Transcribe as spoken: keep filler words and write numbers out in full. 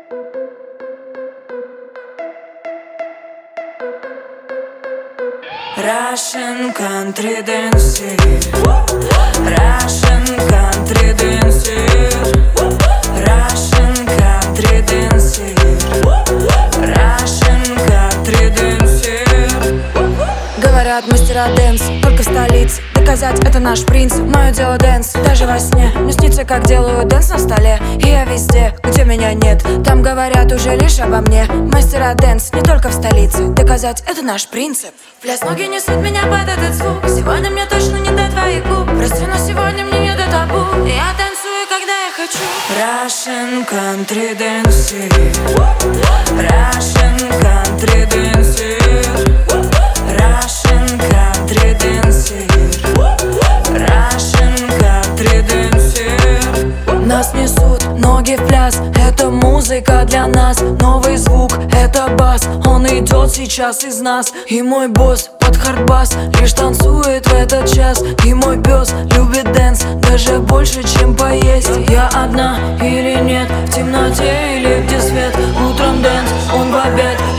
Russian country dancing, Russian country dancing, Russian country dancing, Russian country dancing. Говорят, мастера дэнс только в столице. Доказать это наш принцип. Мое дело дэнс, даже во сне. Мне снится, как делаю дэнс на столе. И я везде, где меня нет. Там говорят уже лишь обо мне. Мастера дэнс не только в столице. Доказать это наш принцип. В пляс ноги несут меня под этот звук. Сегодня мне точно не до твоих губ. Прости, но сегодня мне не до табу. Я танцую, когда я хочу. Russian country dancing, Russian country dancing, Russian country dancing, Russian country dancing. Нас несут ноги в пляс. Это музыка для нас. Новый звук, это бас. Он идет сейчас из нас. И мой босс под хардбас лишь танцует в этот час. И мой пес любит дэнс даже больше, чем поесть. Я одна или нет, в темноте или где свет. Утром дэнс, он в обед.